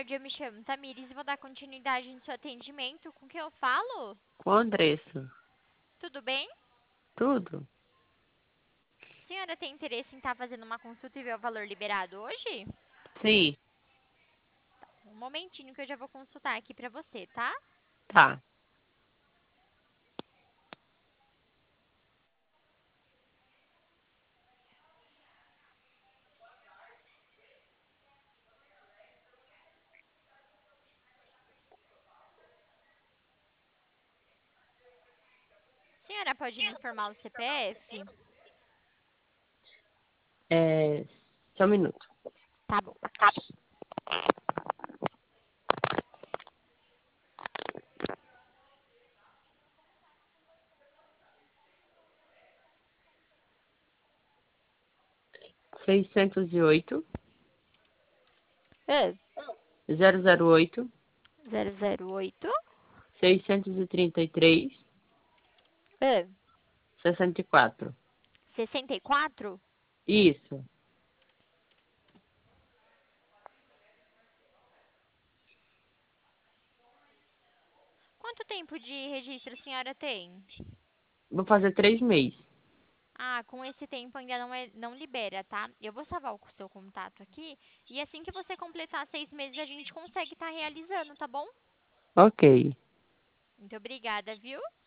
tarde, eu me chamo Tamires e vou dar continuidade no seu atendimento. Com quem eu falo? Com a Andressa. Tudo bem? Tudo? A senhora tem interesse em estar fazendo uma consulta e ver o valor liberado hoje? Sim. Um momentinho que eu já vou consultar aqui pra você, tá? Tá. A senhora pode me informar o CPF? Só um minuto. Tá bom. 608, É. 008, 008. 633, É. 64. 64? Isso. Quanto tempo de registro a senhora tem? Vou fazer 3 meses. Ah, com esse tempo ainda não libera, tá? Eu vou salvar o seu contato aqui e assim que você completar 6 meses a gente consegue estar realizando, tá bom? Ok. Muito obrigada, viu?